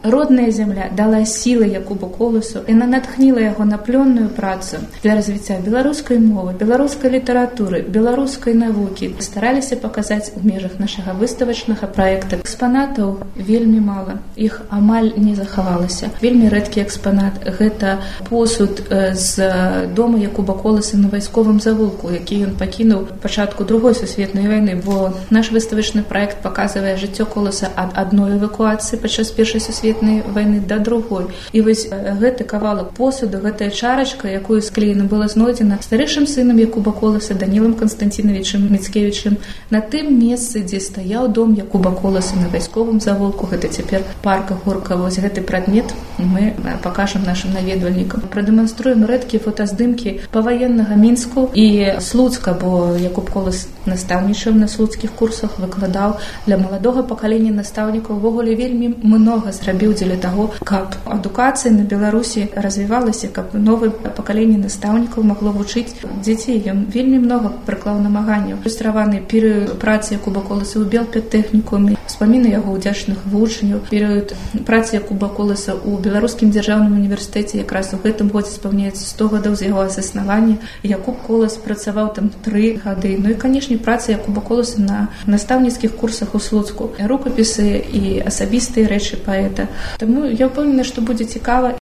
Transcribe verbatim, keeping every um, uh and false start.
Родная зямля дала сілы Якубу Коласу, яна натхніла яго на плённую працу для развіцця беларускай мовы, беларускай літаратуры, беларускай навукі. Стараліся паказаць у межах нашага выставачнага праекта. Экспанатаў вельмі мала, іх амаль не захавалася. Вельмі рэдкі экспанат – гэта посуд з дома Якуба Коласа на вайсковым завулку, які ён пакінуў пачатку другой сусветнай вайны, бо наш выставачны праект паказвае жыццё Коласа ад адной эвакуацыі падчас першай сусветнай вайны да другой. І вось гэты кавалак посуду, гэтая чарачка, якую склеена была знойдзена старэйшым сынам Якуба Коласа Данілам Канстанціновичам Міцкевічам на тым месцы, дзе стаяў дом Якуба Коласа на вайсковым завулку. Гэта цяпер парк Горка. Вось гэты прадмет мы пакажам нашым наведвальнікам. Прадэманструем рэдкія фотаздымкі паваеннага Мінску і Слуцка, бо Якуб Колас настаўнічаў на слуцкіх курсах, выкладаў для маладога пакалення настаўнікаў. Увогуле вельмі многа зрабіў дзеля таго, каб адукацыя на Беларусі развівалася, каб новае пакаленне настаўнікаў магло вучыць дзяцей. Ён вельмі многа прыклаў намаганняў. Ілюстраваны перыяд працы Якуба Коласа ў Белпедтэхнікуме, успаміны яго ўдзячных вучняў, перыяд працы Якуба Коласа ў Беларускім дзяржаўным універсітэце. Якраз у гэтым годзе спаўняецца сто гадоў з яго заснавання. Якуб Колас працаваў там тры гады. Ну і, канешне, праца Якуба Коласа на настаўніцкіх курсах у Слуцку. Рукапісы і асабістыя рэчы паэта. Таму я ўпэўнена, што будзе цікава.